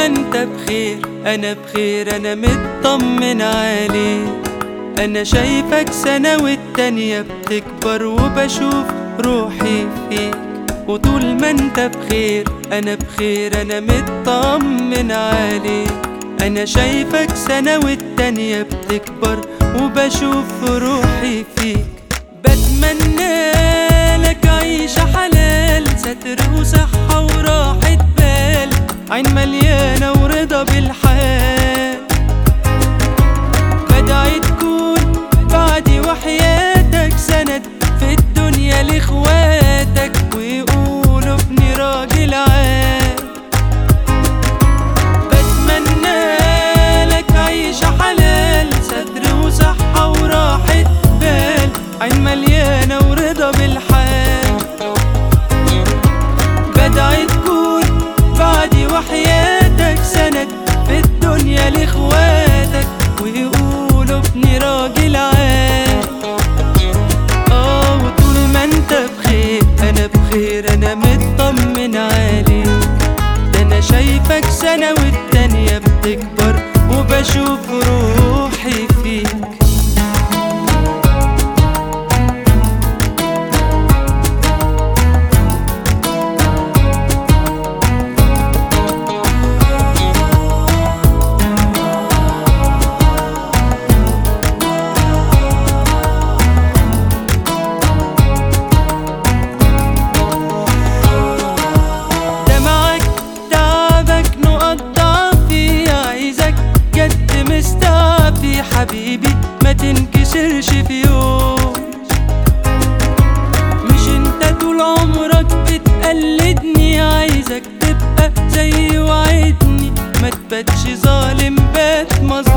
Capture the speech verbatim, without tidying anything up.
انت بخير انا بخير، انا مطمن عليك. انا شايفك سنة والتانية بتكبر وبشوف روحي فيك، وطول ما انت بخير انا بخير، انا مطمن عليك. انا شايفك سنة والتانية بتكبر وبشوف روحي فيك. بتمنى لك عيشة حلال، ستر وصحة وراحة بال، عين مليانة ورضا بالحال. بدعي تكون بعدي وحياتك سند في الدنيا لاخواتك، ويقولوا ابني راجل عال. بتمنى لك عيشة حلال، ستر وصحة وراحة بال، عين مليانة ورضا بالحال. بدعي تكون بعدي وحياتك سند في الدنيا لاخواتك، ويقولوا ابني راجل عال. اه وطول ما انت بخير انا بخير، انا مطمن عليك. ده انا شايفك سنة والتانية بتكبر وبشوف روحي فيك. حبيبي ما تنكسرش في يوم، مش انت طول عمرك بتقلدني، عايزك تبقى زي وعدني، ما تباتش ظالم بات مظلوم.